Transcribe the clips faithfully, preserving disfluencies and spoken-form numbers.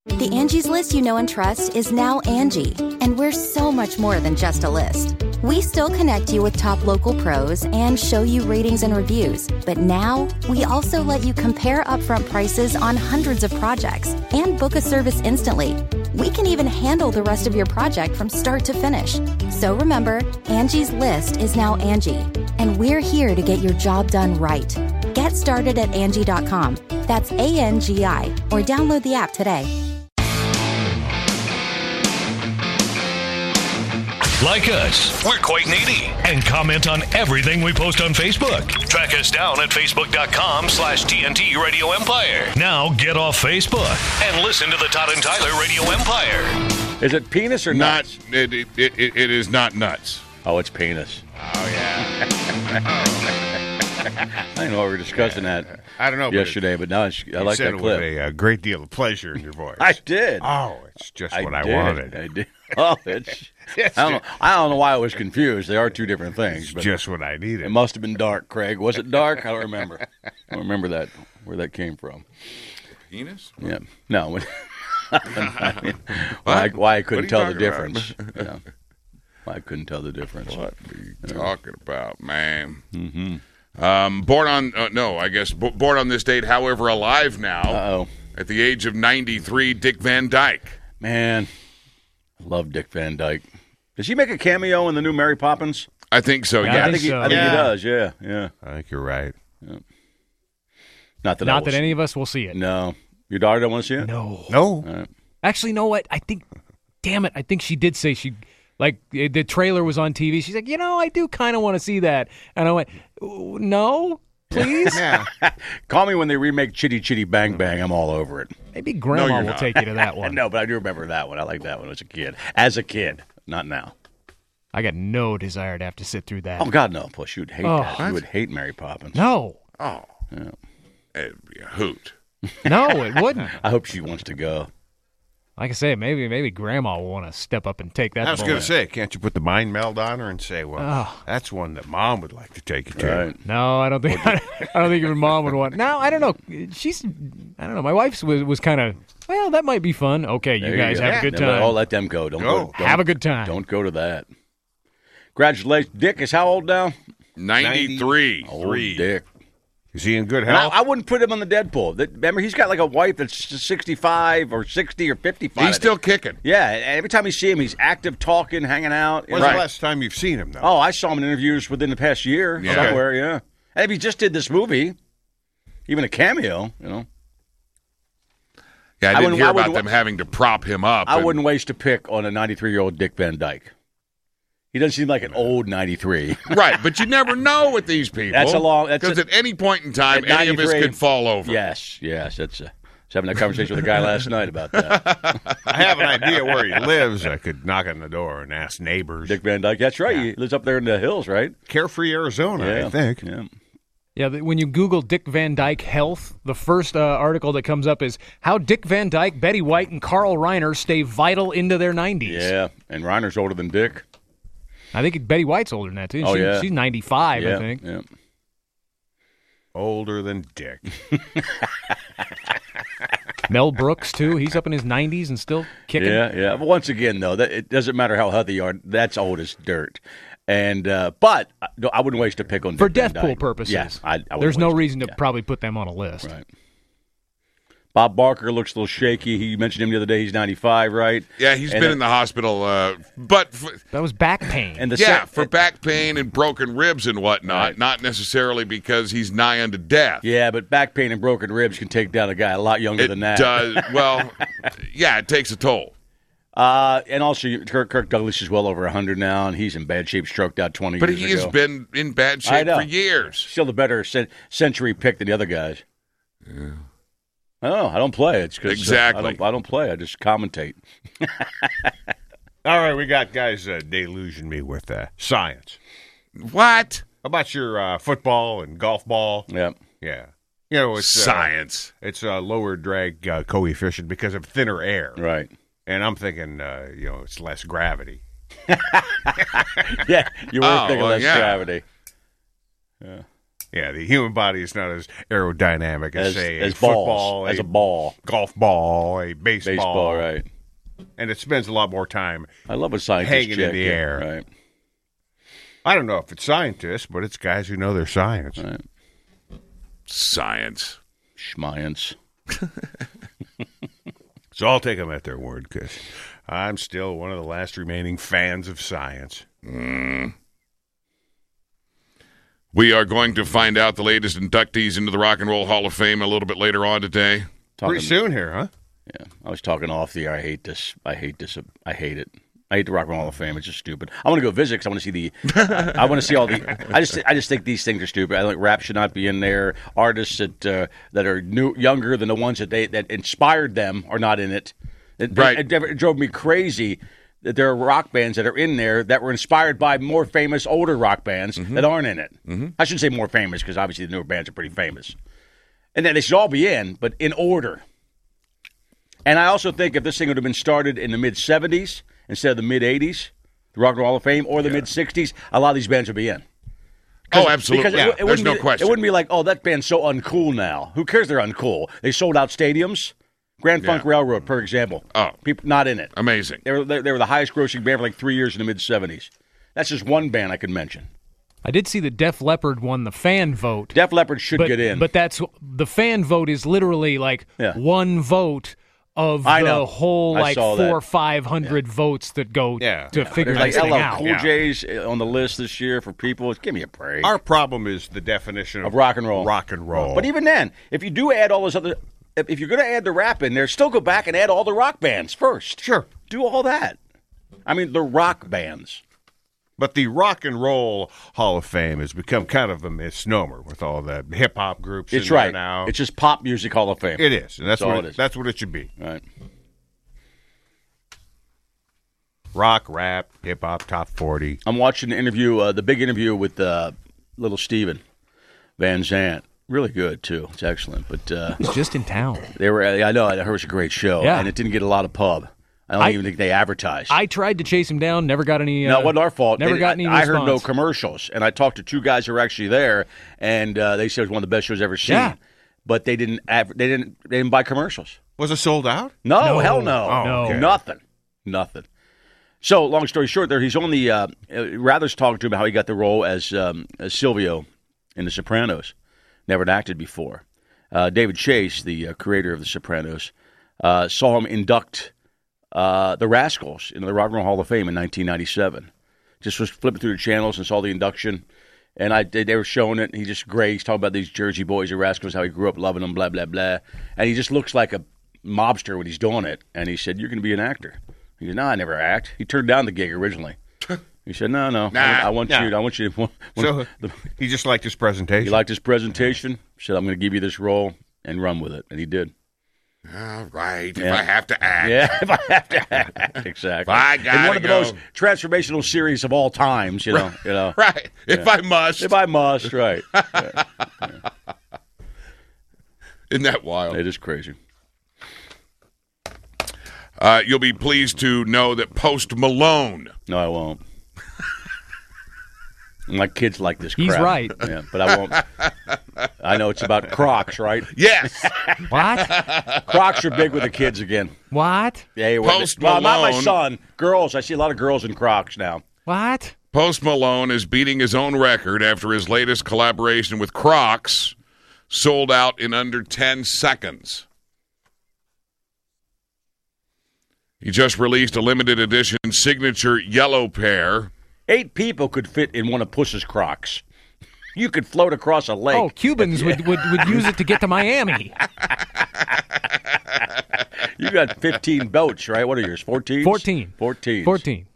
The Angie's List you know and trust is now Angie, and we're so much more than just a list. We still connect you with top local pros and show you ratings and reviews, but now we also let you compare upfront prices on hundreds of projects and book a service instantly. We can even handle the rest of your project from start to finish. So remember, Angie's List is now Angie, and we're here to get your job done right. Get started at Angie dot com. That's A N G I, or download the app today. Like us, we're quite needy, and comment on everything we post on Facebook. Track us down at facebook.com slash TNT Radio Empire. Now get off Facebook and listen to the Todd and Tyler Radio Empire. Is it penis or nuts? Not, it, it, it, it is not nuts. Oh, it's penis. Oh, yeah. I know we were discussing that I don't know. yesterday, but, now it's, I like said that it clip. with a uh, great deal of pleasure in your voice. I did. Oh, it's just I what I did. wanted. I did. Oh, it's. I don't know. I don't know why I was confused. They are two different things. It's But just what I needed. it must have been dark, Craig. Was it dark? I don't remember. I don't remember that where that came from. Penis? Yeah. No. I mean, why, why I couldn't What are tell you the talking difference. Yeah. Why I couldn't tell the difference. What are you talking about, man? Mm-hmm. Um, born on, uh, no, I guess, b- born on this date, however, alive now. Uh-oh. At the age of ninety-three, Dick Van Dyke. Man, I love Dick Van Dyke. Does he make a cameo in the new Mary Poppins? I think so, Yeah, yeah. I think, he, so. I think Yeah. he does, yeah. yeah. I think you're right. Not that, I Not will that see- any of us will see it. No. Your daughter don't want to see it? No. No. All right. Actually, you know what? I think, damn it, I think she did say she, like, eh, the trailer was on T V. She's like, you know, I do kind of want to see that. And I went, no, please? Yeah. Call me when they remake Chitty Chitty Bang Bang. I'm all over it. Maybe Grandma you're will not. take you to that one. No, but I do remember that one. I like that one as a kid. As a kid, not now. I got no desire to have to sit through that. Oh, God, no. Push, you'd hate Oh. that. You would hate Mary Poppins. No. Oh. Yeah. It'd be a hoot. No, it wouldn't. I hope she wants to go. Like I say, maybe maybe Grandma will want to step up and take that. I was bullet. going to say, can't you put the mind meld on her and say, well, Oh. that's one that Mom would like to take you to. Right. No, I don't think. I don't think even Mom would want. No, I don't know. She's. I don't know. My wife's was was kind of. Well, that might be fun. Okay, you There guys go. have a good Never- time. Oh, let them go. Don't Go. go. Don't, Have a good time. Don't go to that. Congratulations. Dick is how old now? ninety-three. Old Dick. Is he in good And I, health? I wouldn't put him on the Deadpool. That, remember, he's got like a wife that's sixty-five or sixty or fifty-five. He's still kicking. Yeah, and every time you see him, he's active, talking, hanging out. When's Right. the last time you've seen him, though? Oh, I saw him in interviews within the past year Yeah. somewhere, yeah. And if he just did this movie, even a cameo, you know, Yeah, I I didn't wouldn't- hear I about wouldn't- them having to prop him up. I and- wouldn't waste a pick on a ninety-three-year-old Dick Van Dyke. He doesn't seem like an old ninety-three. Right, but you never know with these people. That's a long- that's Because a- at any point in time, At any of us ninety-three could fall over. Yes, yes. That's a, I was having a conversation with a guy last night about that. I have an idea where he lives. I could knock on the door and ask neighbors. Dick Van Dyke. That's right. He lives up there in the hills, right? Carefree, Arizona, Yeah, I think. Yeah. Yeah, the- when you Google Dick Van Dyke health, the first uh, article that comes up is how Dick Van Dyke, Betty White, and Carl Reiner stay vital into their nineties. Yeah, and Reiner's older than Dick. I think Betty White's older than that, too. Oh, She- yeah. She's ninety-five, yeah, I think. Yeah. Older than Dick. Mel Brooks, too. He's up in his nineties and still kicking. Yeah, yeah. But once again, though, that it doesn't matter how healthy you are. That's old as dirt. And uh, but uh, no, I wouldn't waste a pick on For Dick Van death pool Dyke. purposes. Yeah, I, I wouldn't There's no waste it. reason to Yeah, probably put them on a list. right. Bob Barker looks a little shaky. He mentioned him the other day. He's ninety-five, right? Yeah, he's And been it- in the hospital, uh, but f- That was back pain. And the yeah, sec- for back pain and broken ribs and whatnot, Right. not necessarily because he's nigh unto death. yeah, but back pain and broken ribs can take down a guy a lot younger It than that. does. Well, yeah, it takes a toll. Uh, and also, Kirk, Kirk Douglas is well over one hundred now, and he's in bad shape, stroked out twenty But years he ago. has been in bad I shape know. for years. Still the better cent- century pick than the other guys. Yeah. Oh, I don't play. It's 'cause, uh, Exactly. I, don't, I don't play. I just commentate. All right, we got guys uh, delusion me with uh, science. What? How about your uh, football and golf ball? Yeah. Yeah. You know, it's uh, Science. It's a lower drag uh, coefficient because of thinner air. Right. And I'm thinking, uh, you know, it's less gravity. Yeah, you were Oh, thinking well, less yeah. gravity. Yeah. Yeah, the human body is not as aerodynamic as, As, say, as a balls, football, as a ball. golf ball, a baseball. Baseball, right. And it spends a lot more time I love when scientists hanging in check the it, air. Right. I don't know if it's scientists, but it's guys who know their science. Right. Science. Schmiance. So I'll take them at their word because I'm still one of the last remaining fans of science. Mm. We are going to find out the latest inductees into the Rock and Roll Hall of Fame a little bit later on today. Talking, Pretty soon here, huh? Yeah, I was talking off the air. I hate this. I hate this. I hate it. I hate the Rock and Roll Hall of Fame. It's just stupid. I want to go visit because I want to see the. I, I want to see all the. I just. I just think these things are stupid. I think rap should not be in there. Artists that uh, that are new, younger than the ones that they that inspired them are not in it. It, Right. It, it, it drove me crazy that there are rock bands that are in there that were inspired by more famous older rock bands Mm-hmm. that aren't in it. Mm-hmm. I shouldn't say more famous because obviously the newer bands are pretty famous, and then they should all be in, but in order. And I also think if this thing would have been started in the mid seventies instead of the mid eighties, the Rock and Roll Hall of Fame, or the mid sixties, a lot of these bands would be in. Oh, absolutely. Because Yeah, it, it there's wouldn't no be, question. It wouldn't be like, oh, that band's so uncool now. Who cares they're uncool? They sold out stadiums. Grand Funk Yeah. Railroad, for example. Oh. People not in it. Amazing. They were, they, they were the highest grossing band for like three years in the mid seventies. That's just one band I could mention. I did see that Def Leppard won the fan vote. Def Leppard should but, get in. But that's the fan vote is literally like Yeah. one vote of I the know. whole I like saw four that. or five hundred votes that go Yeah. to Yeah. figure There's this like thing L L out. Cool Yeah. J's on the list this year for people. Give me a break. Our problem is the definition of, Of rock and roll. Rock and roll. But even then, if you do add all those other, if, if you're going to add the rap in there, still go back and add all the rock bands first. Sure. Do all that. I mean, the rock bands. But the Rock and Roll Hall of Fame has become kind of a misnomer with all the hip hop groups. It's in there right. now. It's just Pop Music Hall of Fame. It is, and that's, That's all what it is. That's what it should be. Right. Rock, rap, hip hop, top forty. I'm watching the interview, uh, the big interview with uh, little Steven Van Zandt. Really good too. It's excellent. But uh, He's just in town. they were. I know. I heard it was a great show, Yeah. and it didn't get a lot of pub. I don't I- even think they advertised. I tried to chase him down, never got any. Uh, No, it wasn't our fault. Never They- got any I, I heard no response. commercials, and I talked to two guys who were actually there, and uh, they said it was one of the best shows I've ever seen. Yeah. But they didn't. Adver- they didn't. They didn't buy commercials. Was it sold out? No, No. hell no, Oh, No. okay. nothing, nothing. So, long story short, there he's on the. Uh, uh, Rather's talking to him about how he got the role as, um, as Silvio in The Sopranos. Never had acted before. Uh, David Chase, the uh, creator of The Sopranos, uh, saw him induct uh, the Rascals into the Rock and Roll Hall of Fame in nineteen ninety-seven. Just was flipping through the channels and saw the induction, and I they, they were showing it. And he just great. He's talking about these Jersey boys, the Rascals, how he grew up loving them, blah blah blah. And he just looks like a mobster when he's doing it. And he said, "You're going to be an actor." He goes, "No, I never act." He turned down the gig originally. He said, "No, no, Nah, I, I want nah. you. To, I want you to." So the, he just liked his presentation. he liked his presentation. Said, "I'm going to give you this role and run with it," and he did. All right. If Yeah. I have to act. Yeah, if I have to act, exactly. I In gotta one of the go. most transformational series of all times, you know. You know, Right. If I must. if I must, right? Yeah, Isn't that wild? it is crazy. Uh, you'll be pleased to know that Post Malone. No, I won't. My kids like this crap. He's right. Yeah, but I won't. I know it's about Crocs, right? Yes. What? Crocs are big with the kids again. What? Yeah, well, Post well, not my Malone. son. Girls. I see a lot of girls in Crocs now. What? Post Malone is beating his own record after his latest collaboration with Crocs sold out in under ten seconds. He just released a limited edition signature yellow pair. Eight people could fit in one of Puss's Crocs. You could float across a lake. Oh, Cubans would, would, would use it to get to Miami. You got fifteen boats, right? What are yours? Fourteen. Fourteen. Fourteen. Fourteen.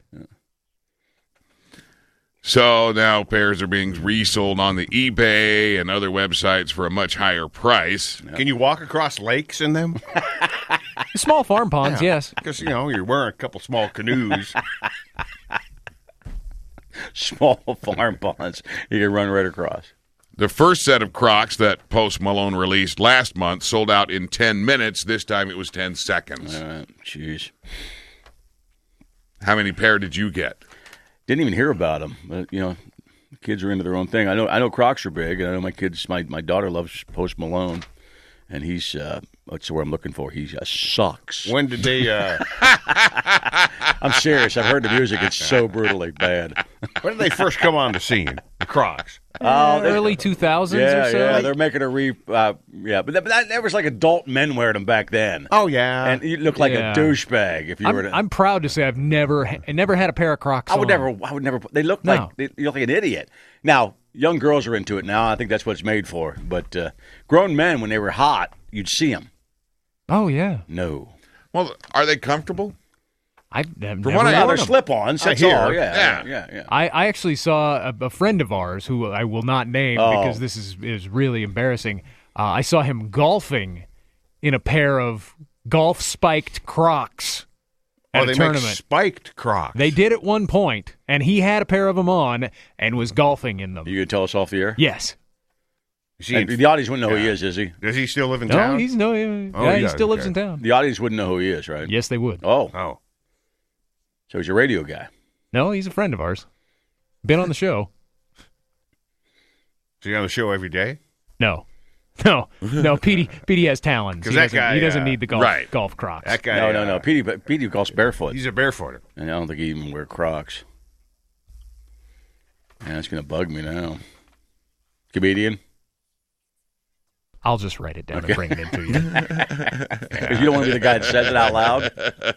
So now pairs are being resold on the eBay and other websites for a much higher price. Can you walk across lakes in them? Small farm ponds, yes. Because, you know, you're wearing a couple small canoes. Small farm ponds. You can run right across. The first set of Crocs that Post Malone released last month sold out in ten minutes. This time it was ten seconds. All right. Jeez. How many pair did you get? Didn't even hear about them. But, you know, kids are into their own thing. I know. I know Crocs are big. I know my kids. My my daughter loves Post Malone, and he's uh, that's what I'm looking for. He uh, sucks. When did they? Uh... I'm serious. I've heard the music. It's so brutally bad. When did they first come on the scene? The Crocs. Uh, early two thousands Yeah, or so. yeah. They're making a re. Uh, yeah, but that, but that, that was like adult men wearing them back then. Oh yeah, And you look like Yeah. a douchebag if you I'm, were to. I'm proud to say I've never, ha- I never had a pair of Crocs. I would on. never. I would never. They look No. like they, you look like an idiot. Now, young girls are into it now. I think that's what it's made for. But uh, grown men, when they were hot, you'd see them. Oh yeah, No. Well, are they comfortable? I've, I've never what I Yeah, worn they're them. slip-ons. I That's hear. all. Yeah, Yeah. yeah, yeah. yeah. I, I actually saw a, a friend of ours who I will not name Oh. because this is is really embarrassing. Uh, I saw him golfing in a pair of golf spiked Crocs at oh, a they tournament. make spiked Crocs. They did at one point, and he had a pair of them on and was golfing in them. You gonna tell us off the air? Yes. Is he And in- the audience wouldn't know who he Yeah. is, is he? Does he still live in No, town? he's no. Yeah, Oh, he he does, still lives okay. in town. The audience wouldn't know who he is, right? Yes, they would. Oh, Oh, so he's a radio guy. No, he's a friend of ours. Been on the show. is he on the show every day? No. No, no. Petey, Petey has talons. 'Cause he that doesn't, guy, he doesn't uh, need the golf right. golf Crocs. That guy. no, no, uh, no. Petey, Petey golfs barefoot, He's a barefooter. and I don't think he even wear Crocs. Yeah, that's gonna bug me now. Comedian. I'll just write it down and bring it into you. Because you don't want to be the guy that says it out loud.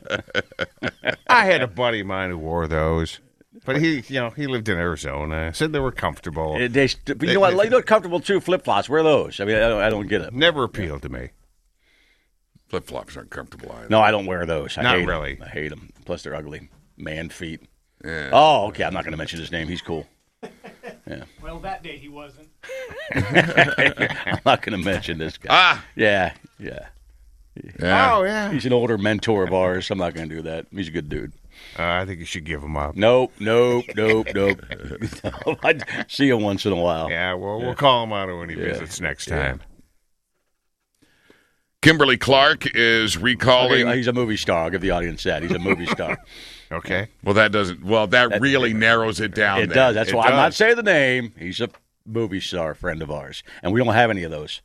I had a buddy of mine who wore those, but he, you know, he lived in Arizona. Said they were comfortable. It- they, but you know what? You look comfortable too. Flip flops. Wear those. I mean, I don't, I don't get it. Never appealed to me. Flip flops aren't comfortable either. No, I don't wear those. I Not hate 'em. really. I hate them. Plus, they're ugly. Man feet. Yeah. Oh, okay. I'm not going to mention his name. He's cool. Well, that day he wasn't. I'm not going to mention this guy. Ah, Yeah, yeah. yeah. Oh yeah. He's an older mentor of ours. I'm not going to do that. He's a good dude. Uh, I think you should give him up. Nope, nope, nope, nope. I see him once in a while. Yeah, well, we'll call him out when he Yeah. visits next Yeah. time. Kimberly Clark is recalling. Okay, he's a movie star. I'll give the audience that. He's a movie star. Okay. Well, that doesn't. Well, that, That- really narrows it down. It there. does. That's It why I'm not does. saying the name. He's a movie star friend of ours, and we don't have any of those.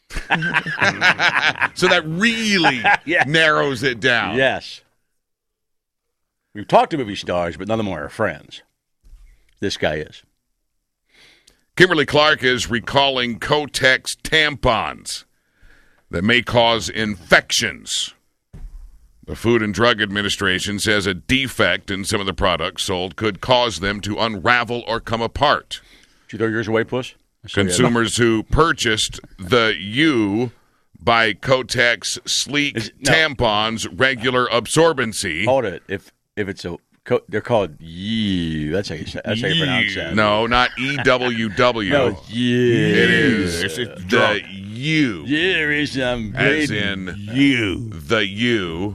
So that really Yes. narrows it down. Yes. We've talked to movie stars, but none of them are our friends. This guy is. Kimberly Clark is recalling Kotex tampons that may cause infections. The Food and Drug Administration says a defect in some of the products sold could cause them to unravel or come apart. Did you throw yours away, Puss? I saw you. Consumers who purchased the U by Kotex sleek Is- no. tampons regular absorbency. Hold it. If if it's a, co- they're called Yee. That's how you say. That's how you pronounce that. No, not E W W. no, Yee. It is It's a the drug. U, There is some as bleeding. in you, the U.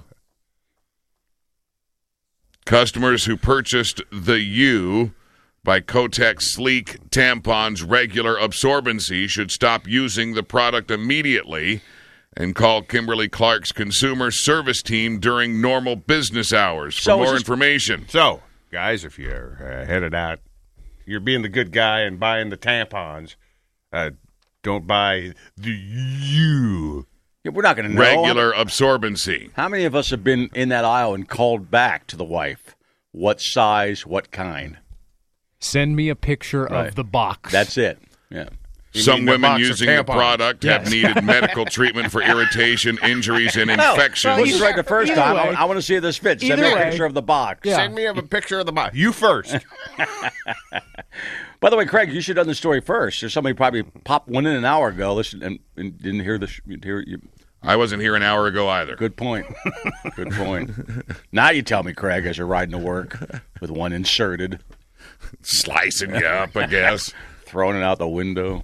Customers who purchased the U by Kotex Sleek tampons regular absorbency should stop using the product immediately and call Kimberly Clark's consumer service team during normal business hours for So is more this- information. So, guys, if you're uh, headed out, you're being the good guy and buying the tampons. Uh, don't buy the you. Yeah, we're not going to know. Regular absorbency. How many of us have been in that aisle and called back to the wife? What size? What kind? Send me a picture Right. of the box. That's it. Yeah. You Some mean the women box of using the tampons. product have Yes. needed medical treatment for irritation, injuries, and infections. This is right the first Either time. I, way. I want to see if this fits. Send Either me a way. picture of the box. Yeah. Send me a picture of the box. You first. By the way, Craig, you should have done the story first. There's somebody probably popped one in an hour ago. Listen, and, and didn't hear the. Hear you. I wasn't here an hour ago either. Good point. Good point. Now you tell me, Craig, as you're riding to work with one inserted, Slicing you up, I guess. throwing it out the window.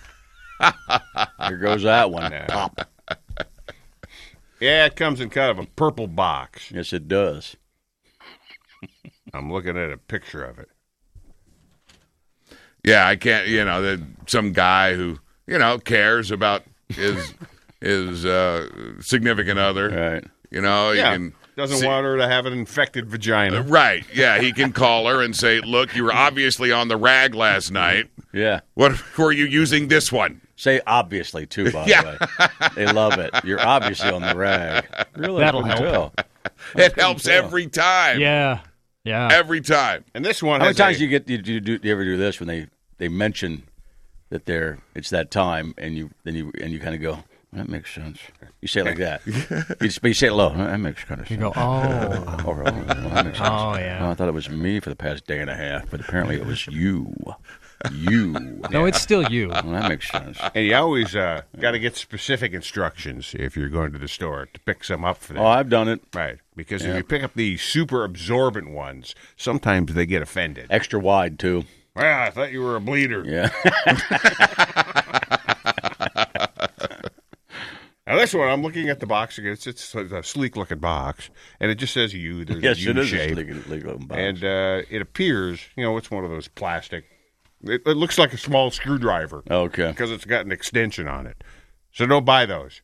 Here goes that one. Pop. Yeah, it comes in kind of a purple box. Yes, it does. I'm looking at a picture of it. Yeah, I can't, you know, that some guy who, you know, cares about his his uh, significant other. Right. You know, you Yeah. can Doesn't See- want her to have an infected vagina. Right. Yeah, he can call her and say, look, you were obviously on the rag last night. Yeah. What were you using this one? Say obviously, too, by Yeah. the way. They love it. You're obviously on the rag. Really? That'll I couldn't help. tell. It helps every time. Yeah. Yeah. Every time. And this one How many has times a, do you get do you, do, do you ever do this when they, they mention that they're it's that time and you then you and you kind of go, that makes sense. You say it like that. you, just, but you say it low. That makes kind of sense. You go, oh. Or, oh, well, that makes sense. Oh, yeah. Oh, I thought it was me for the past day and a half, but apparently it was you. You. No, it's still you. Well, that makes sense. and you always uh, got to get specific instructions if you're going to the store to pick some up for them. Oh, I've done it. Right, because Yeah. if you pick up the super absorbent ones, sometimes they get offended. Extra wide, too. Well, I thought you were a bleeder. Yeah. Now this one, I'm looking at the box again. It's, it's a sleek-looking box, and it just says U. There's yes, a U it is shape, a legal, legal box. and uh, it appears, you know, it's one of those plastic. It, it looks like a small screwdriver Okay. because it's got an extension on it. So don't buy those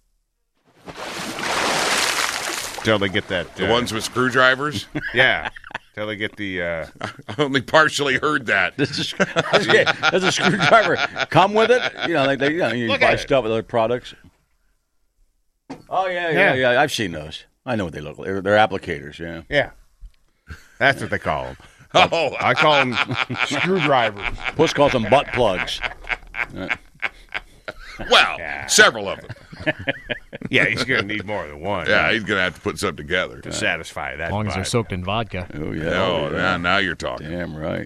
till they get that. The uh, ones with screwdrivers? yeah, till they get the. Uh, I only partially heard that. Does a, does a screwdriver come with it? You know, like they, you, know, you Look buy at it. stuff with other products. Oh yeah, Yeah. yeah, yeah. I've seen those. I know what they look like. They're, they're applicators. Yeah. yeah, that's what they call them. Oh, I call them screwdrivers. Puss calls them butt plugs. well, several of them. Yeah, he's going to need more than one. Yeah, he's going to have to put something together. to satisfy that. As long as they're vibe. soaked in vodka. Oh yeah. Oh, yeah. now, now you're talking. Damn right.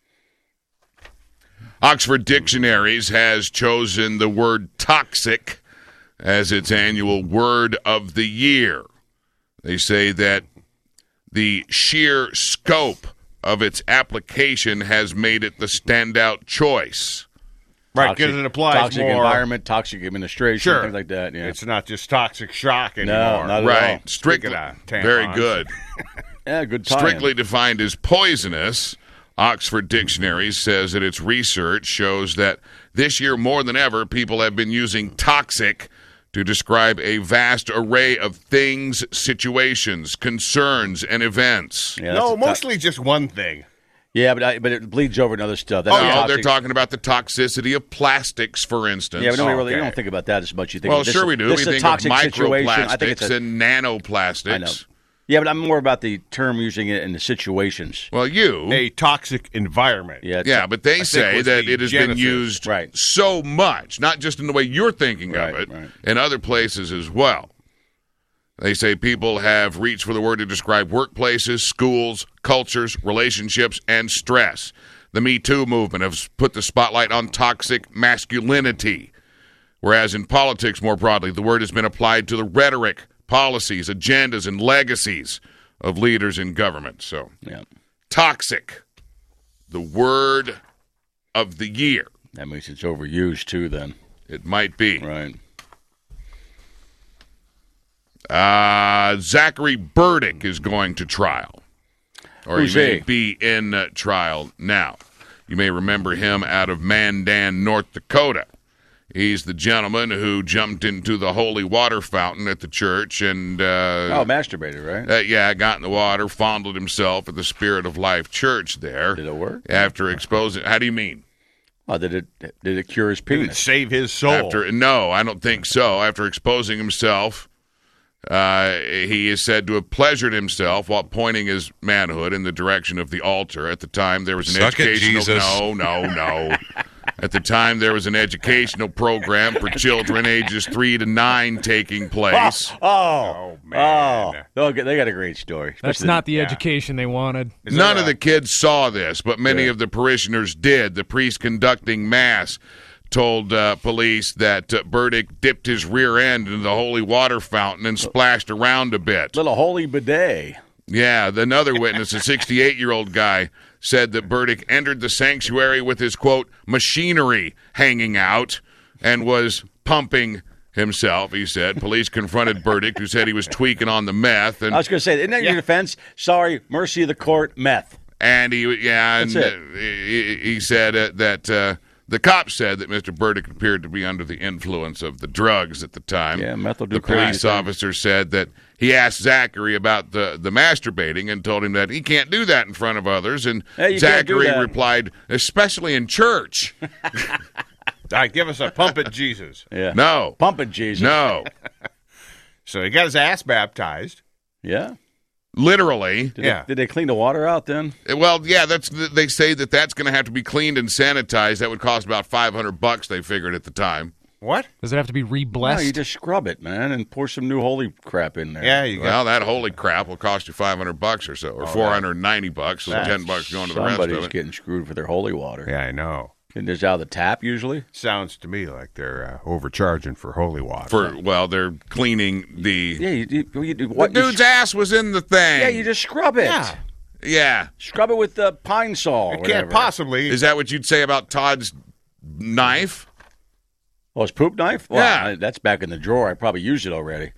Oxford Dictionaries has chosen the word toxic as its annual word of the year. They say that the sheer scope of its application has made it the standout choice. Right, because it applies toxic more. environment, toxic administration, Sure. things like that. Yeah. It's not just toxic shock anymore. No, not at Right. all. Strictly, Speaking of tampons. very good. Yeah, good time. Strictly defined as poisonous, Oxford Dictionary says that its research shows that this year more than ever, people have been using toxic to describe a vast array of things, situations, concerns, and events. Yeah, No, that's a to- mostly just one thing. Yeah, but I, but it bleeds over into other stuff. That's Oh, toxic. they're talking about the toxicity of plastics, for instance. Yeah, but nobody Oh, really. You okay. don't think about that as much. You think. well, this sure is- we do. This We is a think toxic of situation. I think microplastics it's a, and nanoplastics. I know. Yeah, but I'm more about the term using it in the situations. Well, you. A toxic environment. Yeah, it's- Yeah, but they think say was that the it has been genesis. used Right. so much, not just in the way you're thinking Right, of it, right. in other places as well. They say people have reached for the word to describe workplaces, schools, cultures, relationships, and stress. The Me Too movement has put the spotlight on toxic masculinity, whereas in politics more broadly, the word has been applied to the rhetoric, policies, agendas, and legacies of leaders in government. So, Yeah, toxic, the word of the year. that means it's overused too. Then, It might be. right? Uh, Zachary Burdick is going to trial. Or Who's he may he? be in uh, trial now. You may remember him out of Mandan, North Dakota. He's the gentleman who jumped into the holy water fountain at the church and, uh, Oh, masturbated, right? uh, yeah, got in the water, fondled himself at the Spirit of Life Church there. Did it work? After exposing, how do you mean? Oh, did it? Did it cure his Did it penis? save his soul? After no, I don't think so. After exposing himself, uh, he is said to have pleasured himself while pointing his manhood in the direction of the altar. At the time, there was an Suck it, educational Jesus. no, no, no. At the time, there was an educational program for children ages three to nine taking place. Oh, Oh, man. oh, okay, they got a great story. That's Especially not the yeah. education they wanted. Is None there of a- the kids saw this, but many Yeah. of the parishioners did. The priest conducting mass told uh, police that uh, Burdick dipped his rear end into the holy water fountain and splashed around a bit. little holy bidet. Yeah, another witness, a sixty-eight-year-old guy, said that Burdick entered the sanctuary with his, quote, machinery hanging out and was pumping himself, he said. Police confronted Burdick, who said he was tweaking on the meth. And I was going to say, isn't that your defense? Sorry, mercy of the court, meth. And he, yeah, and That's it. uh, he, he said uh, that uh, The cops said that Mister Burdick appeared to be under the influence of the drugs at the time. Yeah, meth will do The police crazy officer said that he asked Zachary about the, the masturbating and told him that he can't do that in front of others. And Hey, you can't do Zachary that. replied, especially in church. All right, give us a pump it, Jesus. Yeah. No. Pump it, Jesus. No. So he got his ass baptized. Yeah. Literally. Did, Yeah. they, did they clean the water out then? Well, yeah, that's they say that that's going to have to be cleaned and sanitized. That would cost about five hundred bucks, they figured at the time. What? Does it have to be No, re-blessed? you just scrub it, man, and pour some new holy crap in there. Yeah, you got Well, that holy crap will cost you five hundred bucks or so, or four hundred ninety bucks, so that's- ten bucks going to the rest Somebody's of it. getting screwed for their holy water. Yeah, I know. And it's out of the tap usually. Sounds to me like they're uh, overcharging for holy water. For well, they're cleaning the Yeah, you, you, you, the what, you dude's ass was in the thing. Yeah, you just scrub it. Yeah. Yeah. Scrub it with the pine saw. or It whatever. can't possibly. Is that what you'd say about Todd's knife? Oh, his poop knife? Well, Yeah. I- that's back in the drawer. I probably used it already.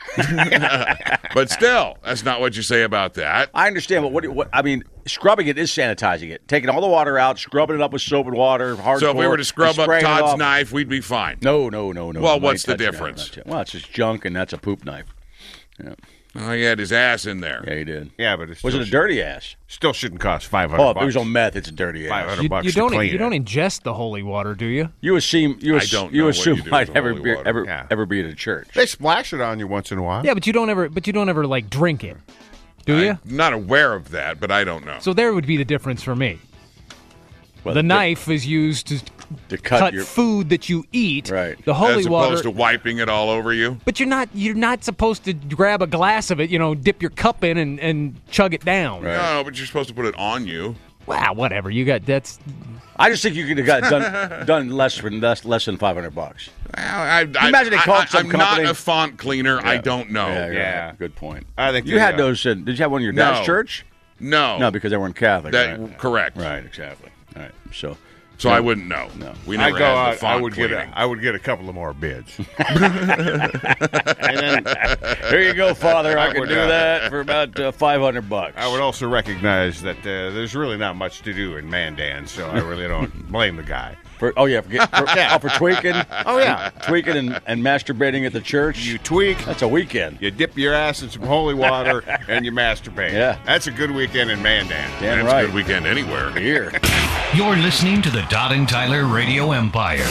But still, that's not what you say about that. I understand, but what, do you- what I mean, scrubbing it is sanitizing it. Taking all the water out, scrubbing it up with soap and water, hardcore. So if we were to scrub and up spraying it Todd's off- knife, we'd be fine. No, no, no, no. Well, no, what's I ain't the touching that, difference? not yet. Well, it's just junk, and that's a poop knife. Yeah, Oh, he had his ass in there. yeah, he did. Yeah, but it Was still, it a dirty ass? still shouldn't cost five hundred Oh, if bucks. it was on meth, it's a dirty five ass. hundred you, bucks you to don't clean you don't it. ingest the holy water, do you? You assume you, I ass- don't know you what assume you do might with the ever holy be water. ever Yeah. ever be at a church. They splash it on you once in a while. Yeah, but you don't ever but you don't ever like drink it, do you? I'm not aware of that, but I don't know. So there would be the difference for me. Well, the to- knife is used to to cut, cut your food that you eat. Right. The holy As opposed water. to wiping it all over you. But you're not you're not supposed to grab a glass of it, you know, dip your cup in and, and chug it down. Right. No, but you're supposed to put it on you. Wow, whatever. You got that's I just think you could have got done done less for less less than five hundred bucks. Well, I, I, imagine they I, called I, some I'm company- not a font cleaner. I don't know. Yeah, you're Yeah. right. Good point. I think you they, had uh, those. In, did you have one in your dad's No. church? No. No, because they weren't Catholic. That right? correct. Right, exactly. All right. So, So I wouldn't know. No. We I never go had the out. font I would get. cleaning. A, I would get a couple of more bids. and then here you go, Father. I, I can would, do uh, that for about uh, five hundred bucks. I would also recognize that uh, there's really not much to do in Mandan, so I really don't blame the guy. For, oh yeah, for, get- for, oh, for tweaking. Oh yeah, tweaking and, and masturbating at the church. you tweak, That's a weekend. you dip your ass in some holy water, and you masturbate. Yeah. That's a good weekend in Mandan. Damn That's right. a good weekend anywhere. Here. You're listening to the Todd and Tyler Radio Empire.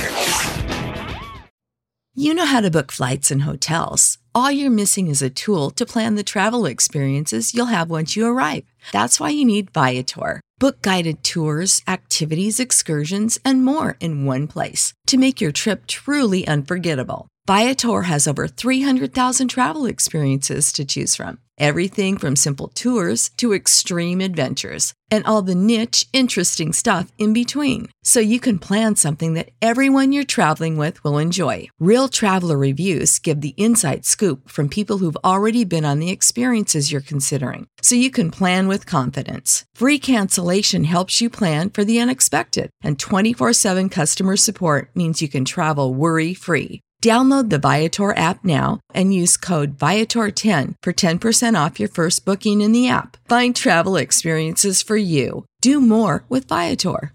You know how to book flights and hotels. All you're missing is a tool to plan the travel experiences you'll have once you arrive. That's why you need Viator. Book guided tours, activities, excursions, and more in one place to make your trip truly unforgettable. Viator has over three hundred thousand travel experiences to choose from. Everything from simple tours to extreme adventures and all the niche, interesting stuff in between. So you can plan something that everyone you're traveling with will enjoy. Real traveler reviews give the inside scoop from people who've already been on the experiences you're considering. So you can plan with confidence. Free cancellation helps you plan for the unexpected. And twenty-four seven customer support means you can travel worry-free. Download the Viator app now and use code Viator ten for ten percent off your first booking in the app. Find travel experiences for you. Do more with Viator.